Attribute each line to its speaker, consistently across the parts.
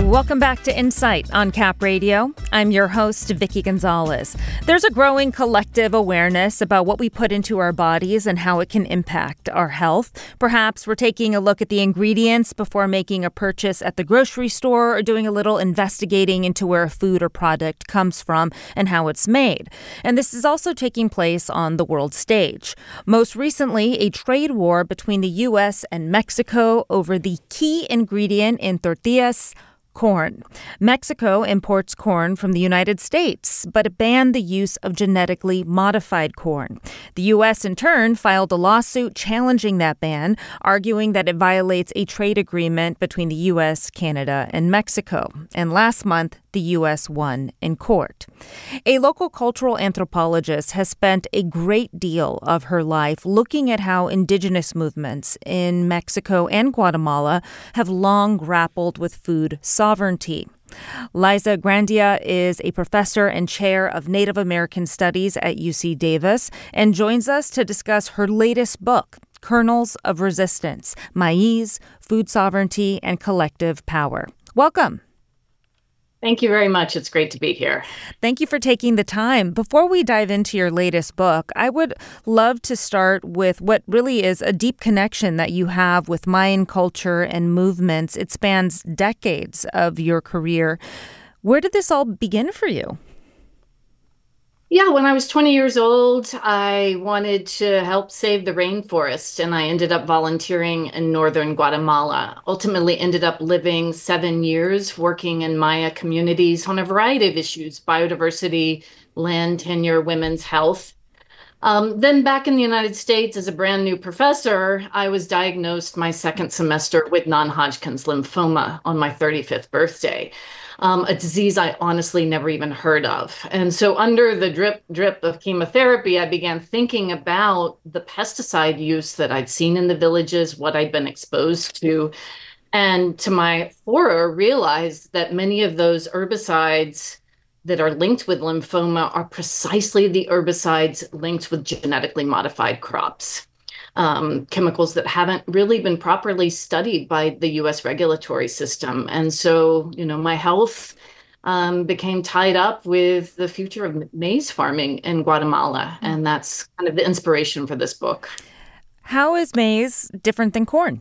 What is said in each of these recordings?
Speaker 1: Welcome back to Insight on Cap Radio. I'm your host, Vicki Gonzalez. There's a growing collective awareness about what we put into our bodies and how it can impact our health. Perhaps we're taking a look at the ingredients before making a purchase at the grocery store or doing a little investigating into where a food or product comes from and how it's made. And this is also taking place on the world stage. Most recently, a trade war between the U.S. and Mexico over the key ingredient in tortillas, corn. Mexico imports corn from the United States, but it banned the use of genetically modified corn. The U.S., in turn, filed a lawsuit challenging that ban, arguing that it violates a trade agreement between the U.S., Canada, and Mexico. And last month, the U.S. won in court. A local cultural anthropologist has spent a great deal of her life looking at how indigenous movements in Mexico and Guatemala have long grappled with food sovereignty. Liza Grandia is a professor and chair of Native American Studies at UC Davis and joins us to discuss her latest book, Kernels of Resistance: Maize, Food Sovereignty, and Collective Power. Welcome.
Speaker 2: Thank you very much. It's great to be here.
Speaker 1: Thank you for taking the time. Before we dive into your latest book, I would love to start with what really is a deep connection that you have with Mayan culture and movements. It spans decades of your career. Where did this all begin for you?
Speaker 2: Yeah, when I was 20 years old, I wanted to help save the rainforest, and I ended up volunteering in northern Guatemala. Ultimately ended up living 7 years working in Maya communities on a variety of issues: biodiversity, land tenure, women's health. Then back in the United States as a brand new professor, I was diagnosed my second semester with non-Hodgkin's lymphoma on my 35th birthday. A disease I honestly never even heard of. And so under the drip of chemotherapy, I began thinking about the pesticide use that I'd seen in the villages, what I'd been exposed to. And to my horror, realized that many of those herbicides that are linked with lymphoma are precisely the herbicides linked with genetically modified crops. Chemicals that haven't really been properly studied by the U.S. regulatory system. And so, my health became tied up with the future of maize farming in Guatemala. And that's kind of the inspiration for this book.
Speaker 1: How is maize different than corn?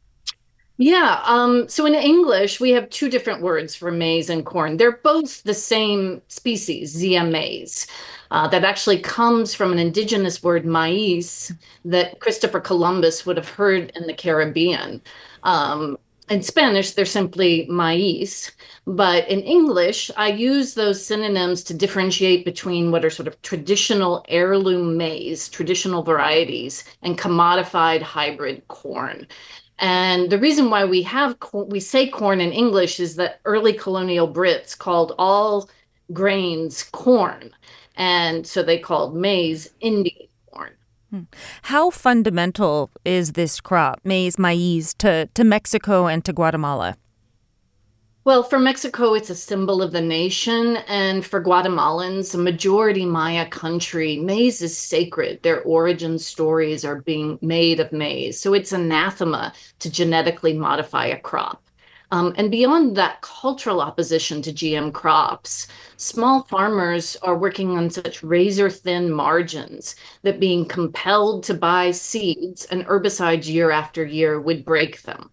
Speaker 2: Yeah, so in English, we have two different words for maize and corn. They're both the same species, Zea mays. That actually comes from an indigenous word, maíz, that Christopher Columbus would have heard in the Caribbean. In Spanish, they're simply maíz. But in English, I use those synonyms to differentiate between what are sort of traditional heirloom maize, traditional varieties, and commodified hybrid corn. And the reason why we say corn in English is that early colonial Brits called all grains corn. And so they called maize Indian corn.
Speaker 1: How fundamental is this crop, maize, to Mexico and to Guatemala?
Speaker 2: Well, for Mexico, it's a symbol of the nation. And for Guatemalans, a majority Maya country, maize is sacred. Their origin stories are being made of maize. So it's anathema to genetically modify a crop. And beyond that cultural opposition to GM crops, small farmers are working on such razor-thin margins that being compelled to buy seeds and herbicides year after year would break them.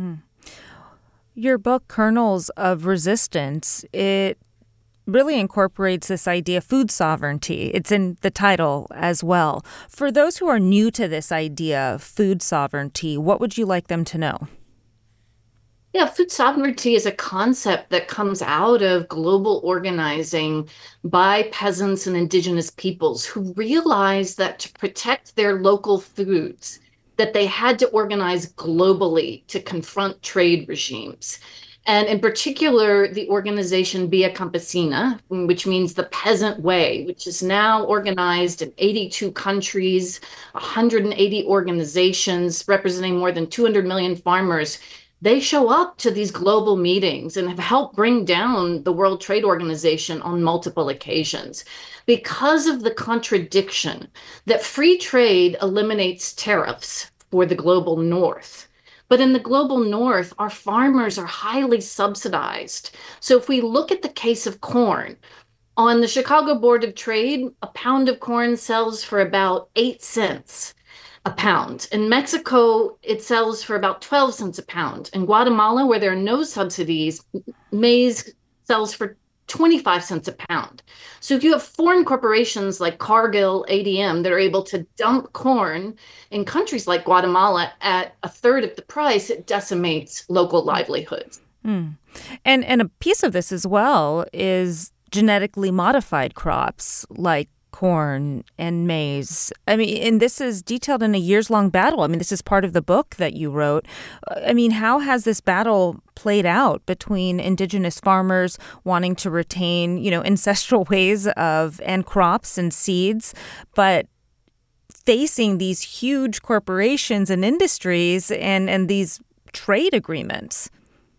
Speaker 1: Your book, Kernels of Resistance, it really incorporates this idea of food sovereignty. It's in the title as well. For those who are new to this idea of food sovereignty, what would you like them to know?
Speaker 2: Yeah, food sovereignty is a concept that comes out of global organizing by peasants and indigenous peoples who realized that to protect their local foods, that they had to organize globally to confront trade regimes. And in particular, the organization Via Campesina, which means the peasant way, which is now organized in 82 countries, 180 organizations representing more than 200 million farmers. They show up to these global meetings and have helped bring down the World Trade Organization on multiple occasions because of the contradiction that free trade eliminates tariffs for the global north, But in the global north, our farmers are highly subsidized. So if we look at the case of corn, on the Chicago Board of Trade, a pound of corn sells for about 8 cents a pound. In Mexico, it sells for about 12 cents a pound. In Guatemala, where there are no subsidies, maize sells for 25 cents a pound. So if you have foreign corporations like Cargill, ADM that are able to dump corn in countries like Guatemala at a third of the price, it decimates local livelihoods.
Speaker 1: Mm. And a piece of this as well is genetically modified crops like corn and maize. I mean, and this is detailed in a years-long battle. I mean, this is part of the book that you wrote. I mean, how has this battle played out between indigenous farmers wanting to retain, ancestral ways of and crops and seeds, but facing these huge corporations and industries and these trade agreements?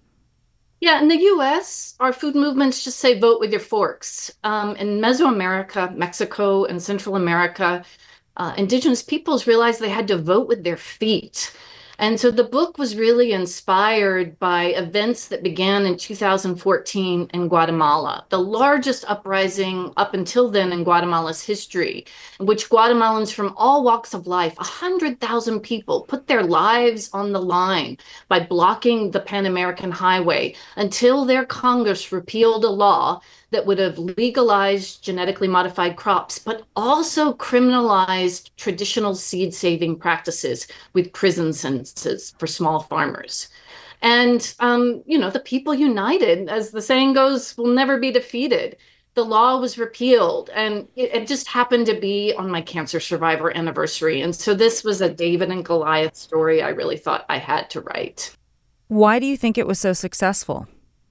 Speaker 2: Yeah, in the US, our food movements just say vote with your forks. In Mesoamerica, Mexico, and Central America, indigenous peoples realized they had to vote with their feet. And so the book was really inspired by events that began in 2014 in Guatemala, the largest uprising up until then in Guatemala's history, in which Guatemalans from all walks of life, 100,000 people, put their lives on the line by blocking the Pan American Highway until their Congress repealed a law that would have legalized genetically modified crops, but also criminalized traditional seed saving practices with prison sentences for small farmers. And, the people united, as the saying goes, will never be defeated. The law was repealed, and it just happened to be on my cancer survivor anniversary. And so this was a David and Goliath story I really thought I had to write.
Speaker 1: Why do you think it was so successful?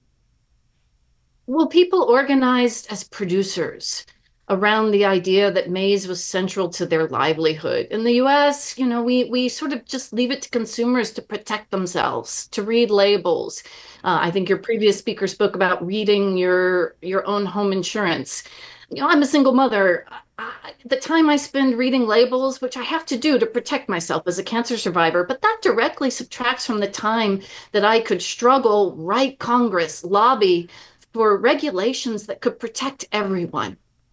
Speaker 2: Well, people organized as producers around the idea that maize was central to their livelihood. In the US, we sort of just leave it to consumers to protect themselves, to read labels. I think your previous speaker spoke about reading your own home insurance. I'm a single mother. The time I spend reading labels, which I have to do to protect myself as a cancer survivor, but that directly subtracts from the time that I could struggle, write Congress, lobby for regulations that could protect everyone.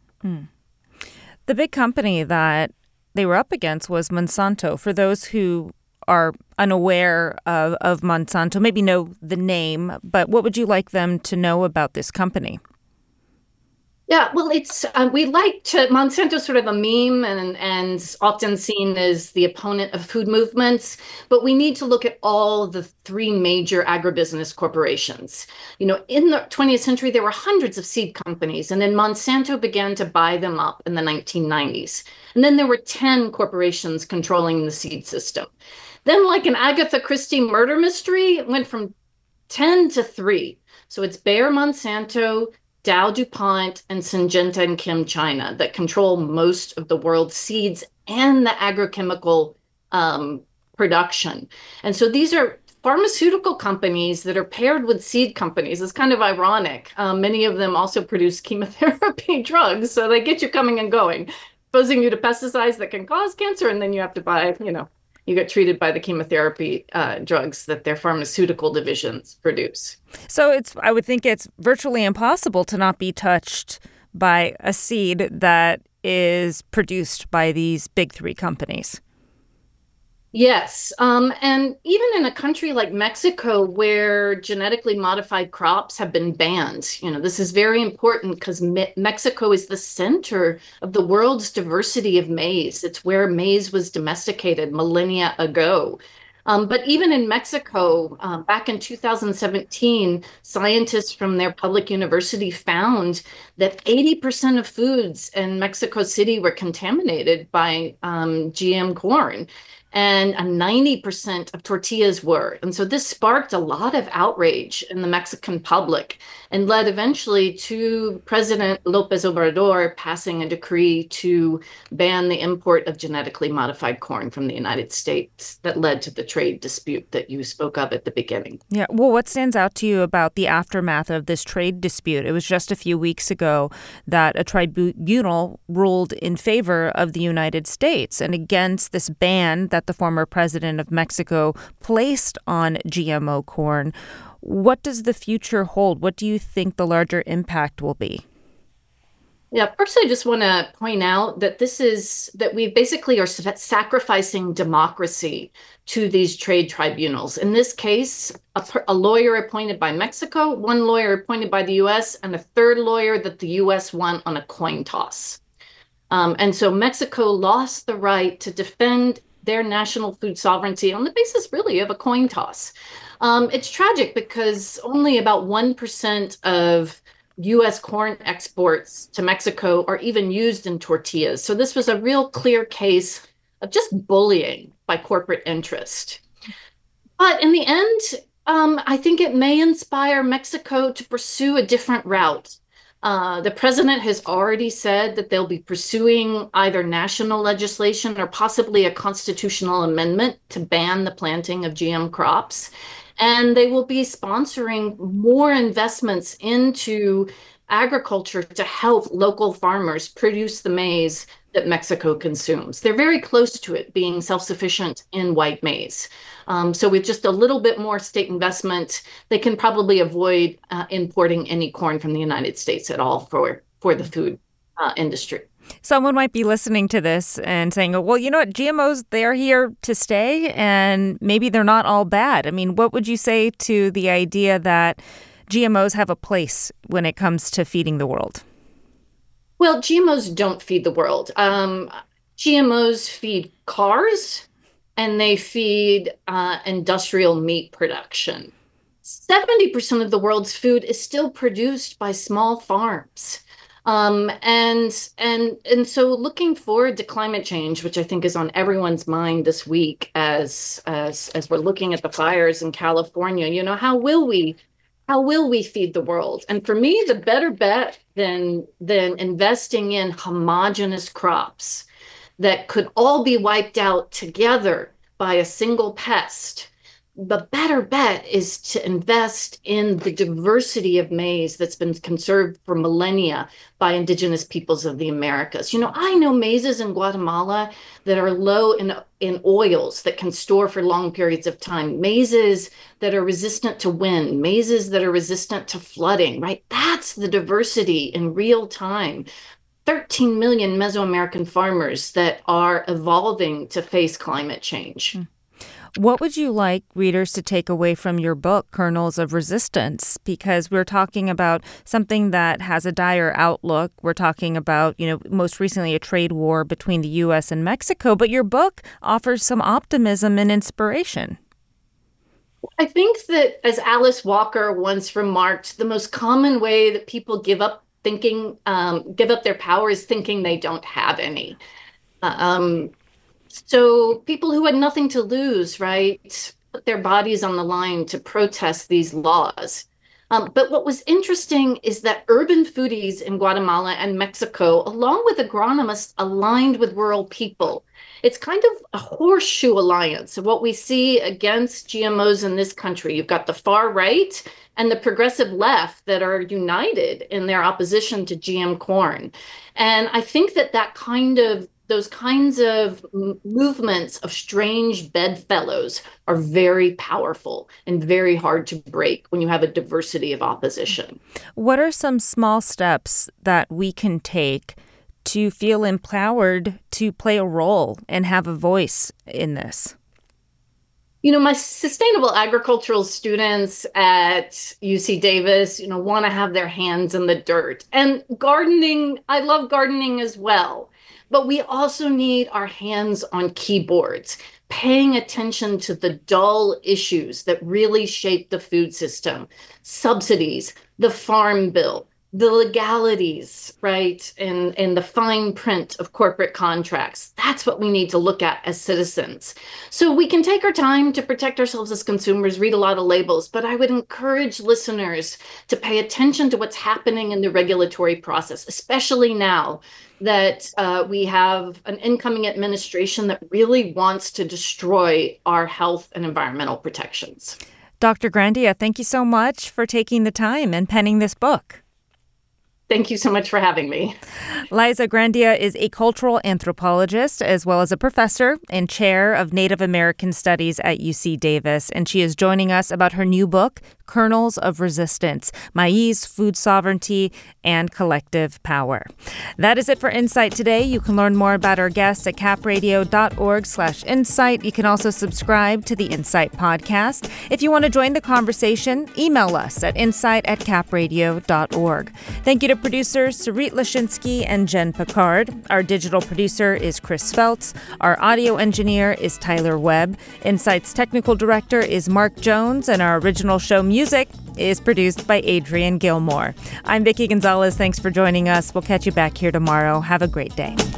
Speaker 1: The big company that they were up against was Monsanto. For those who are unaware of Monsanto, maybe know the name, but what would you like them to know about this company?
Speaker 2: Yeah, well, Monsanto's sort of a meme and often seen as the opponent of food movements, but we need to look at all the three major agribusiness corporations. In the 20th century, there were hundreds of seed companies, and then Monsanto began to buy them up in the 1990s. And then there were 10 corporations controlling the seed system. Then, like an Agatha Christie murder mystery, it went from 10 to 3. So it's Bayer Monsanto, Dow DuPont, and Syngenta and ChemChina that control most of the world's seeds and the agrochemical production. And so these are pharmaceutical companies that are paired with seed companies. It's kind of ironic. Many of them also produce chemotherapy drugs, so they get you coming and going, exposing you to pesticides that can cause cancer, and then you have to buy, you get treated by the chemotherapy drugs that their pharmaceutical divisions produce.
Speaker 1: So I would think it's virtually impossible to not be touched by a seed that is produced by these big three companies.
Speaker 2: Yes. And even in a country like Mexico, where genetically modified crops have been banned, this is very important because Mexico is the center of the world's diversity of maize. It's where maize was domesticated millennia ago. But even in Mexico, back in 2017, scientists from their public university found that 80% of foods in Mexico City were contaminated by GM corn. And 90% of tortillas were. And so this sparked a lot of outrage in the Mexican public and led eventually to President López Obrador passing a decree to ban the import of genetically modified corn from the United States that led to the trade dispute that you spoke of at the beginning.
Speaker 1: Yeah. Well, what stands out to you about the aftermath of this trade dispute? It was just a few weeks ago that a tribunal ruled in favor of the United States and against this ban that that the former president of Mexico placed on GMO corn. What does the future hold? What do you think the larger impact will be?
Speaker 2: Yeah, first, I just want to point out that that we basically are sacrificing democracy to these trade tribunals. In this case, a lawyer appointed by Mexico, one lawyer appointed by the US, and a third lawyer that the US won on a coin toss. And so Mexico lost the right to defend their national food sovereignty on the basis, really, of a coin toss. It's tragic because only about 1% of US corn exports to Mexico are even used in tortillas. So this was a real clear case of just bullying by corporate interest. But in the end, I think it may inspire Mexico to pursue a different route. The president has already said that they'll be pursuing either national legislation or possibly a constitutional amendment to ban the planting of GM crops. And they will be sponsoring more investments into agriculture to help local farmers produce the maize that Mexico consumes. They're very close to it being self-sufficient in white maize. So with just a little bit more state investment, they can probably avoid importing any corn from the United States at all for the food industry.
Speaker 1: Someone might be listening to this and saying, oh, well, you know what, GMOs, they're here to stay and maybe they're not all bad. I mean, what would you say to the idea that GMOs have a place when it comes to feeding the world?
Speaker 2: Well, GMOs don't feed the world. GMOs feed cars and they feed industrial meat production. 70% of the world's food is still produced by small farms. And so looking forward to climate change, which I think is on everyone's mind this week as we're looking at the fires in California, you know, how will we feed the world? And for me, the better bet than investing in homogeneous crops that could all be wiped out together by a single pest, the better bet is to invest in the diversity of maize that's been conserved for millennia by indigenous peoples of the Americas. You know, I know maizes in Guatemala that are low in oils that can store for long periods of time, maizes that are resistant to wind, maizes that are resistant to flooding, right? That's the diversity in real time. 13 million Mesoamerican farmers that are evolving to face climate change.
Speaker 1: What would you like readers to take away from your book, Kernels of Resistance? Because we're talking about something that has a dire outlook. We're talking about, you know, most recently a trade war between the U.S. and Mexico. But your book offers some optimism and inspiration.
Speaker 2: I think that, as Alice Walker once remarked, the most common way that people give up their power is thinking they don't have any. So people who had nothing to lose, right, put their bodies on the line to protest these laws. But what was interesting is that urban foodies in Guatemala and Mexico, along with agronomists, aligned with rural people. It's kind of a horseshoe alliance of what we see against GMOs in this country. You've got the far right and the progressive left that are united in their opposition to GM corn. And I think those kinds of movements of strange bedfellows are very powerful and very hard to break when you have a diversity of opposition.
Speaker 1: What are some small steps that we can take to feel empowered to play a role and have a voice in this?
Speaker 2: You know, my sustainable agricultural students at UC Davis, you know, want to have their hands in the dirt. And gardening, I love gardening as well. But we also need our hands on keyboards, paying attention to the dull issues that really shape the food system, subsidies, the farm bill, the legalities, right, and the fine print of corporate contracts. That's what we need to look at as citizens. So we can take our time to protect ourselves as consumers, read a lot of labels, but I would encourage listeners to pay attention to what's happening in the regulatory process, especially now that we have an incoming administration that really wants to destroy our health and environmental protections.
Speaker 1: Dr. Grandia, thank you so much for taking the time and penning this book.
Speaker 2: Thank you so much for having me.
Speaker 1: Liza Grandia is a cultural anthropologist as well as a professor and chair of Native American Studies at UC Davis, and she is joining us about her new book, Kernels of Resistance, Maize, Food Sovereignty, and Collective Power. That is it for Insight today. You can learn more about our guests at capradio.org/insight. You can also subscribe to the Insight podcast. If you want to join the conversation, email us at insight@capradio.org. Thank you to producers Sarit Lashinsky and Jen Picard. Our digital producer is Chris Feltz. Our audio engineer is Tyler Webb. Insight's technical director is Mark Jones, and our original show music is produced by Adrian Gilmore. I'm Vicki Gonzalez. Thanks for joining us. We'll catch you back here tomorrow. Have a great day.